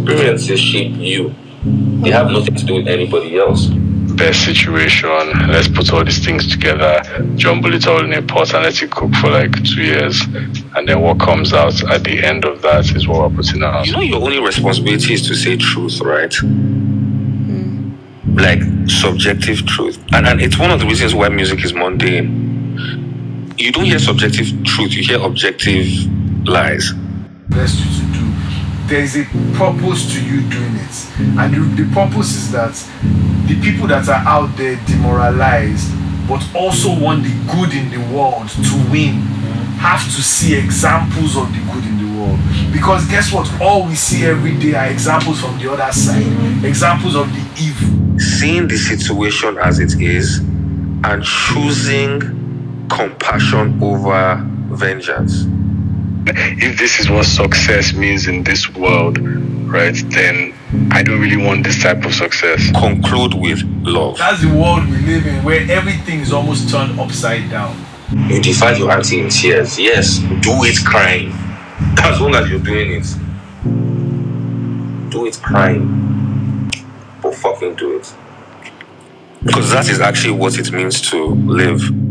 experiences shape you. They have nothing to do with anybody else. Best situation, let's put all these things together, jumble it all in a pot and let it cook for like 2 years, and then what comes out at the end of that is what we're putting out. You know, your only responsibility is to say truth, right? Like subjective truth. And it's one of the reasons why music is mundane. You don't hear subjective truth, you hear objective lies. Best you to do. There is a purpose to you doing it, and the purpose is that the people that are out there demoralized but also want the good in the world to win have to see examples of the good in the world. Because guess what? All we see every day are examples from the other side, examples of the evil. Seeing the situation as it is and choosing compassion over vengeance. If this is what success means in this world, right, then I don't really want this type of success. Conclude with love. That's the world we live in, where everything is almost turned upside down. You defy your auntie in tears. Yes, do it crying. As long as you're doing it. Do it crying. But fucking do it. Because that is actually what it means to live.